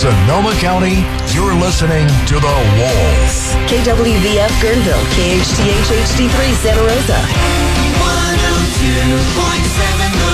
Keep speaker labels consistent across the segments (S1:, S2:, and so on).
S1: Sonoma County, you're listening to The Wolf.
S2: KWVF Guerneville, KHTH HD3 Santa Rosa.
S3: 102.7 The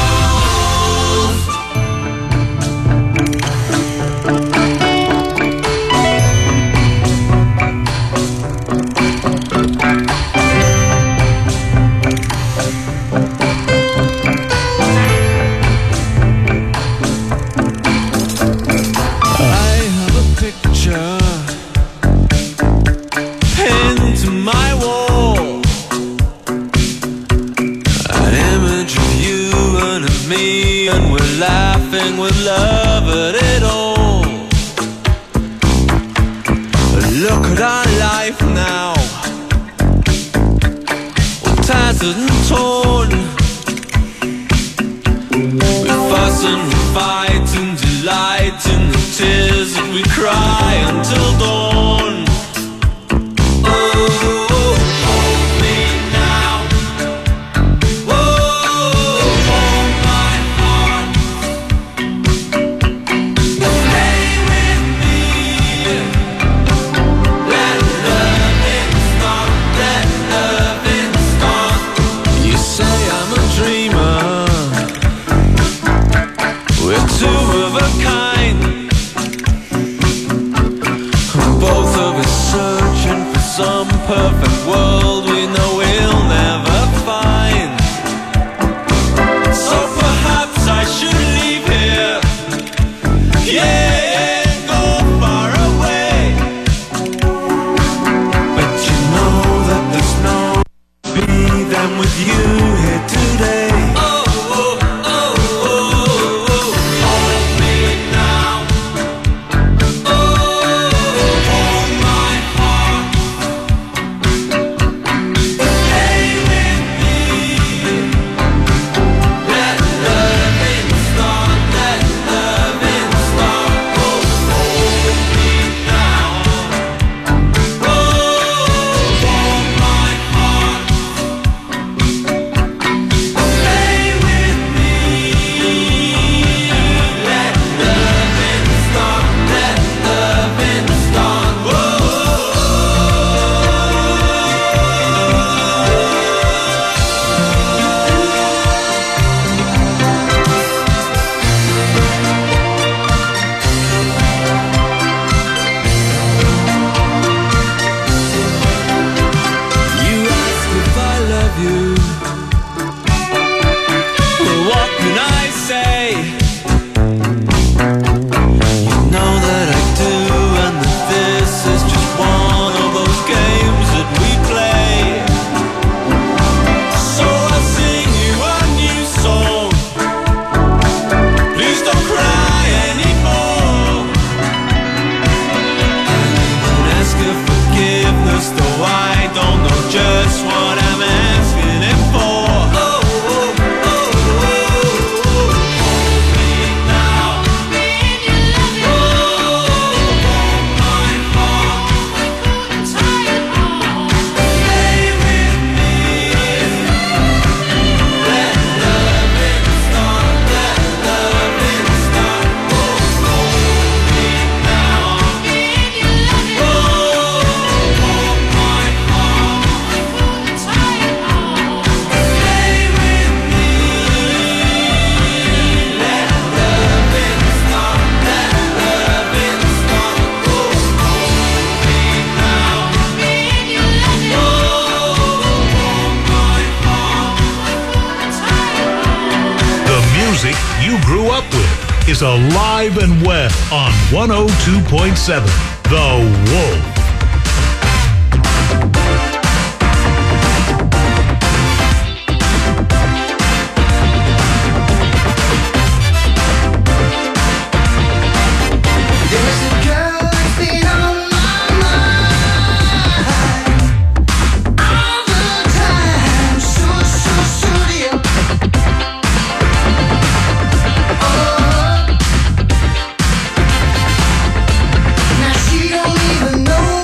S4: with love at it all. Look at our life now, all tattered and torn. We fuss and we fight and delight in the tears that we cry until dawn. Some perfect world we know we'll never find. So perhaps I should leave here, yeah, and go far away. But you know that there's no be them with you here today.
S1: Is alive and well on 102.7 The Wolf.
S3: She don't even know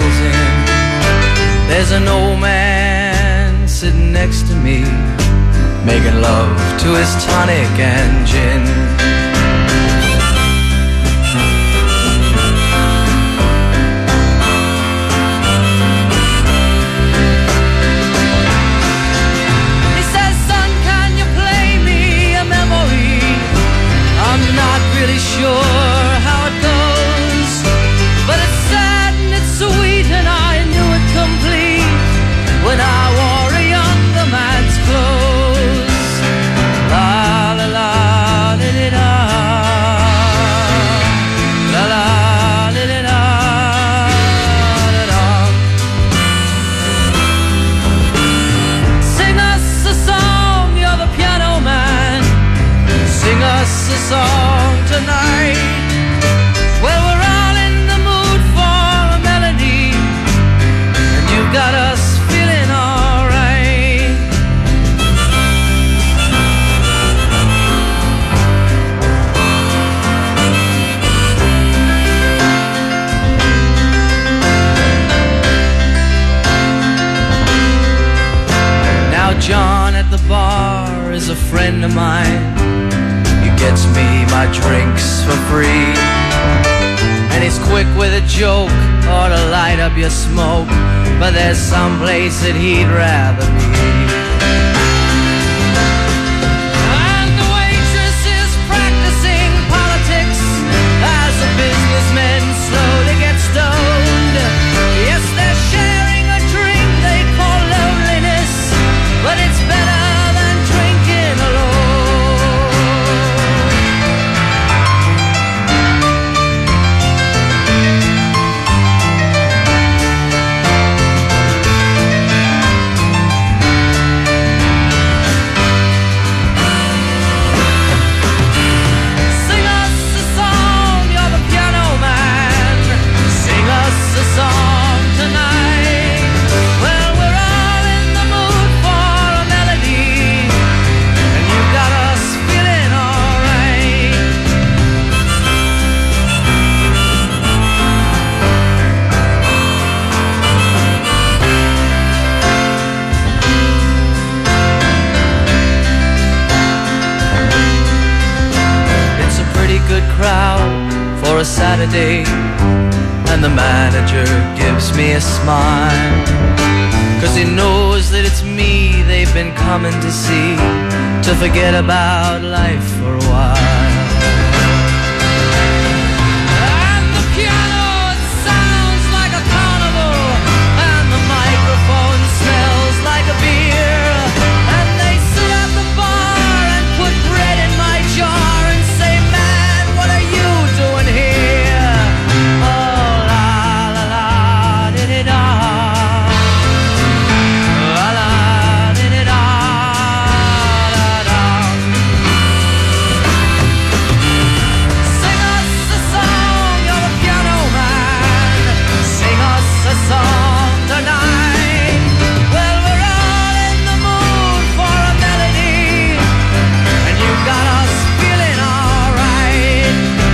S3: pulls in. There's an old man sitting next to me, making love to his tonic and gin. He says, son, can you play me a memory? I'm not really sure how it goes, but it's sad and it's sweet and I knew it complete when I wore a younger man's clothes. La la la li li da, la la li li da da da. Sing us a song, you're the piano man. Sing us a song tonight. Well, we're all in the mood for a melody, and you've got us feeling alright. Now John at the bar is a friend of mine. He gets me my drinks for free, and he's quick with a joke or to light up your smoke, but there's some place that he'd rather be. And the waitress is practicing politics as the businessmen slowly get stoned. Yes, they're sharing a drink they call loneliness, but it's better than drinking alone. Sing us a song, you're the piano man. Sing us a song tonight. Well, we're all in the mood for a melody, and you've got us feeling alright. It's a pretty good crowd for a Saturday, and the manager gives me a smile, 'cause he knows that it's me they've been coming to see, to forget about life for a while. And the piano, it sounds like a carnival, and the microphone smells like a beer, and they sit at the bar and put bread in my jar and say, man, what are you doing here? Oh, la la la di di da, la la di di da da da. Sing us a song, you're the piano man. Sing us a song tonight. Well, we're all in the mood for a melody, and you've got us feeling alright.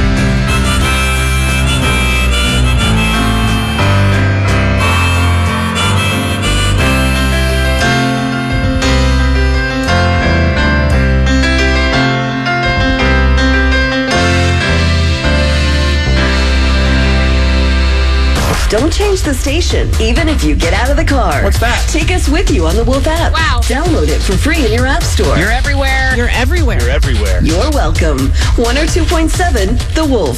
S2: Don't change the station, even if you get out of the car.
S5: What's that?
S2: Take us with you on the Wolf app.
S6: Wow.
S2: Download it for free in your app store.
S5: You're everywhere.
S6: You're everywhere.
S5: You're everywhere.
S2: You're welcome. 102.7 The Wolf.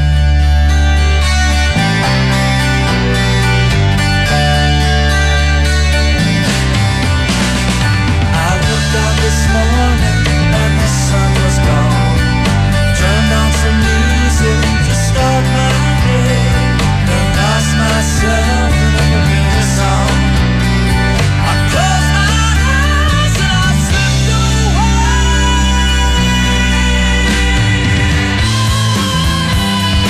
S3: I woke up this morning and the sun was gone. Turned on some music to start my day, and lost myself in a familiar song. I closed my eyes and I slipped away.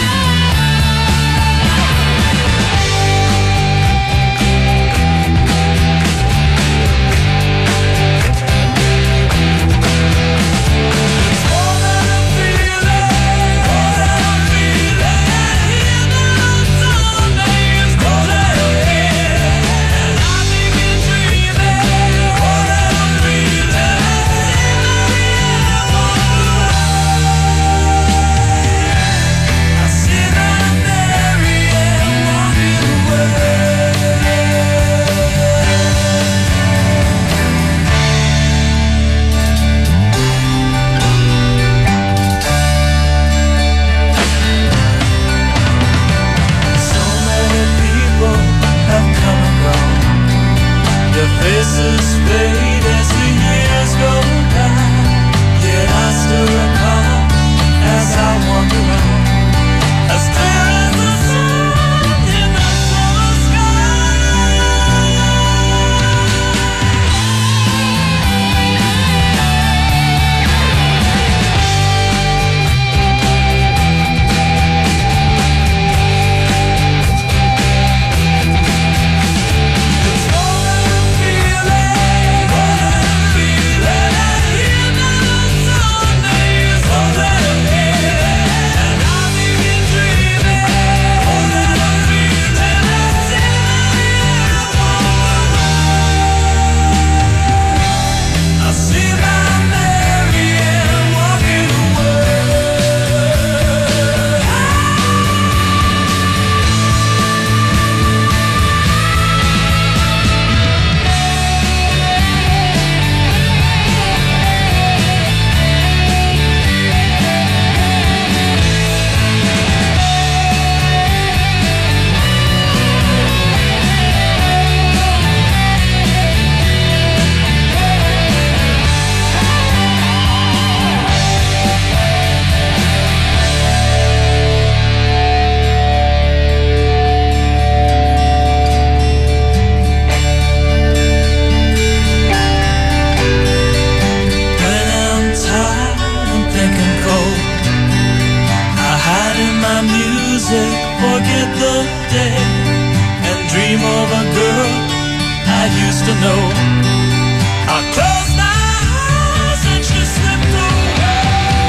S4: I used to know. I closed my eyes and she slipped away.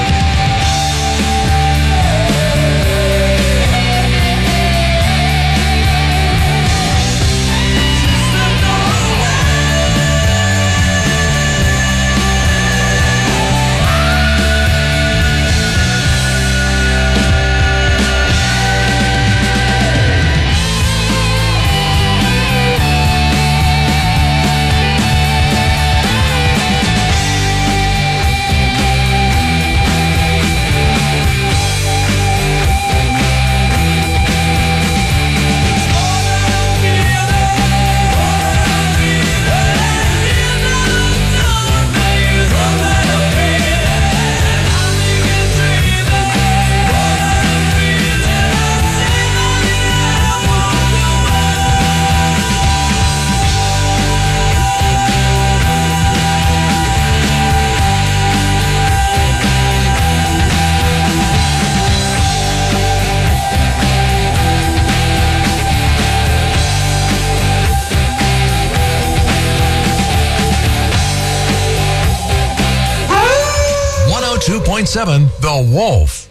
S1: The Wolf.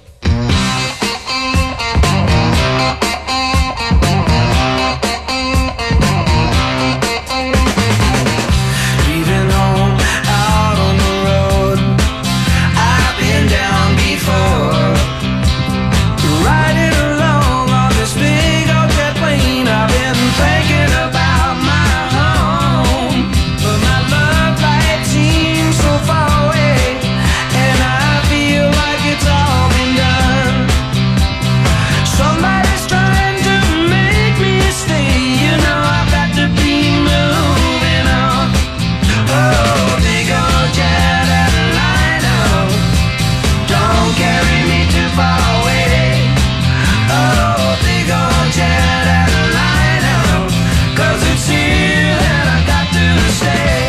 S4: Leaving home out on the road, I've been down before. Riding along on this big old jet plane, I've been thinking about my home, but my love life seems so far away, and I feel like it's all been done. Somebody's trying to make me stay, you know I've got to be moving on. Oh, big old jet airliner, don't carry me too far away. Oh, big old jet airliner, 'cause it's here that I got to stay.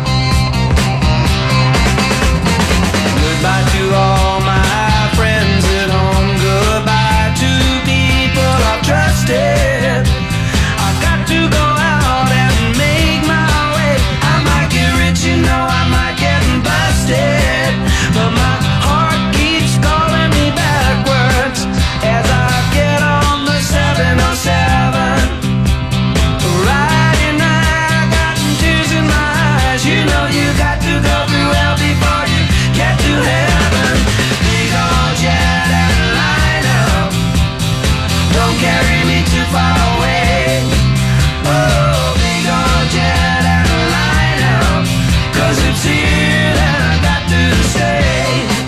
S4: Goodbye to all my friends at home. Goodbye to people I've trusted. I've got to go out and make my way. I might get rich, you know, I might get busted, but my heart keeps calling me backwards as I get on the 707. Friday night, I got tears in my eyes. You know you got to go through hell before you get to heaven. Big old jet airliner, don't carry me too far away. Oh, big old jet airliner, 'cause it's here that I got to stay.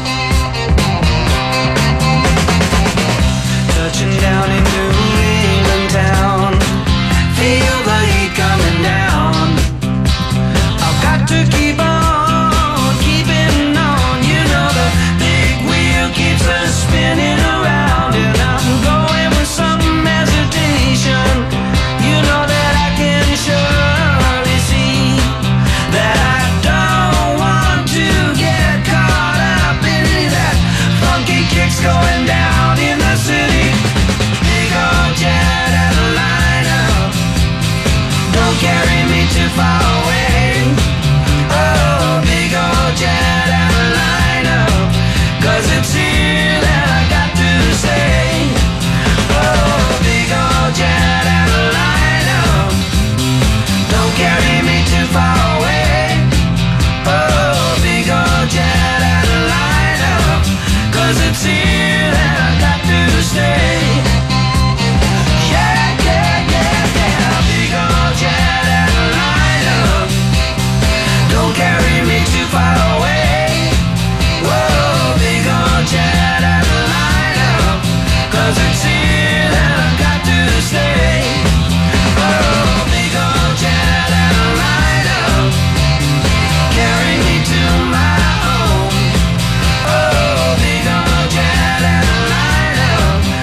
S4: Touching down in New England town, feel the heat coming down. I've got to keep on keeping on. You know the big wheel keeps us spinning around, and I'm going with some hesitation. You know that I can surely see that I don't want to get caught up in that funky kicks going down in the city. Big old jet airliner, don't carry me too far away. Oh, big old jet airliner, 'cause it's here that I got to stay. Oh, big old jet airliner, don't carry me too far away. Oh, big old jet airliner, 'cause it's here that I got to stay. Yeah, yeah, yeah, yeah, big old jet airliner, don't carry me too far away. Whoa, big old jet airliner, 'cause it's here that I got to stay. Oh, big old jet airliner, carry me to my home. Oh, big old jet airliner.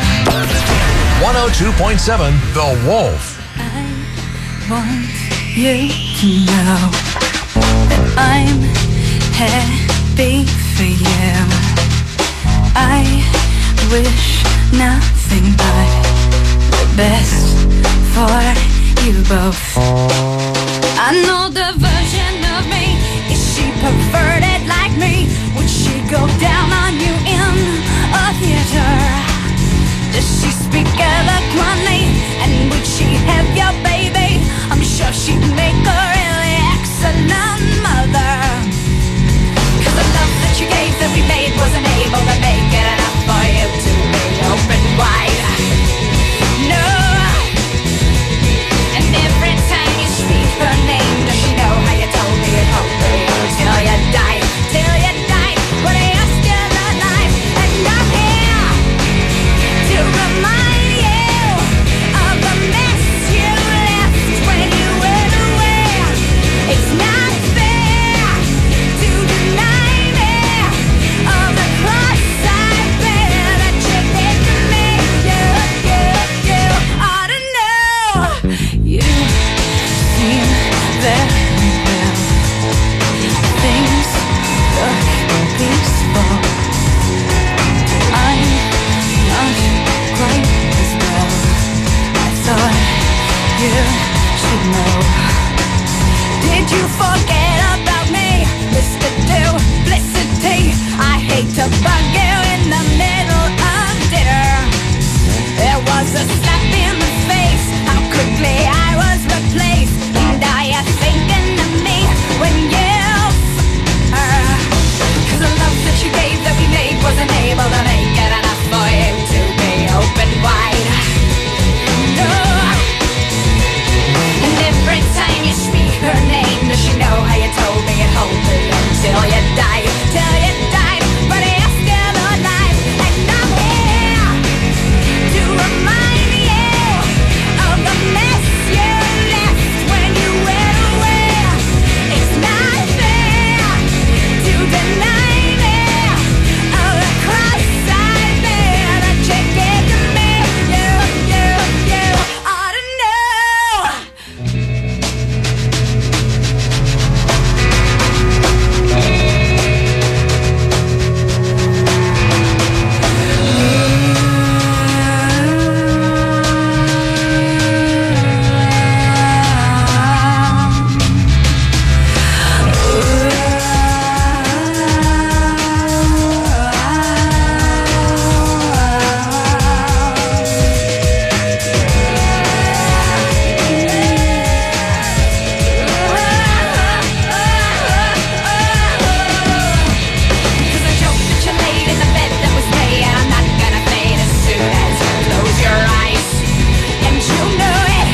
S1: 102.7 The Wolf.
S3: I want you to know that I'm happy for you. I wish nothing but the best for you both.
S5: Another version of me. Is she perverted like me? Would she go down on you in a theater? Does she speak eloquently? And would she have your baby? I'm sure she'd make a really excellent mother. 'Cause the love that you gave that we made wasn't able to make it enough for you to be open wide. No. And every time you speak her name, does she know how you told me it won't be till you die, till you die, but you're still alive. And I'm here to remind you of the mess you left when you went away. It's not fair to deny me of the cross I bear that you gave to me. You ought to know. You seem very well. Things look peaceful. I'm not quite as well. I thought you should know. Did you forget about me, Mr. Duplicity? I hate to bug you in the middle of dinner. There was a slap in the face, how quickly I was replaced. And are you thinking of me when you her? 'Cause the love that you gave that we made wasn't able to make it enough for you to be open wide. No. And every time you speak her name, does she know how you told me it won't be until you die, till you die, but you're still alive. And I'm here to remind you of the mess you left when you went away. It's not fair to deny me of the cross I bear that you gave to me. You ought to know. Cause the joke that you laid in the bed that was made, I'm not gonna fade as soon as you close your eyes. And you know it.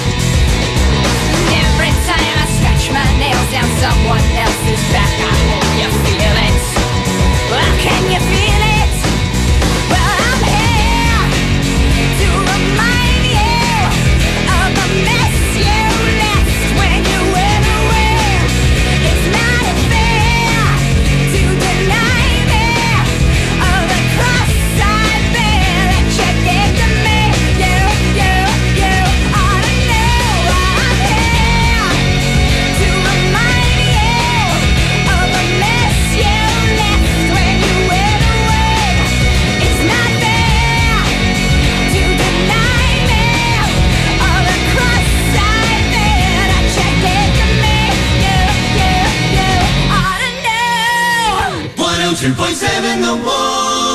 S5: Every time I scratch my nails down someone else's back, I hope you feel it. Well, can you feel it? Well, I'm here to remind you of the mess you left when you went away. It's not fair to deny me of the cross I bear that you gave to me. You ought to know. I'm here to remind you of the mess you left when you went away. It's not fair to deny me of the cross I bear that you gave to me. You ought to know.
S6: 102.7 The Wolf.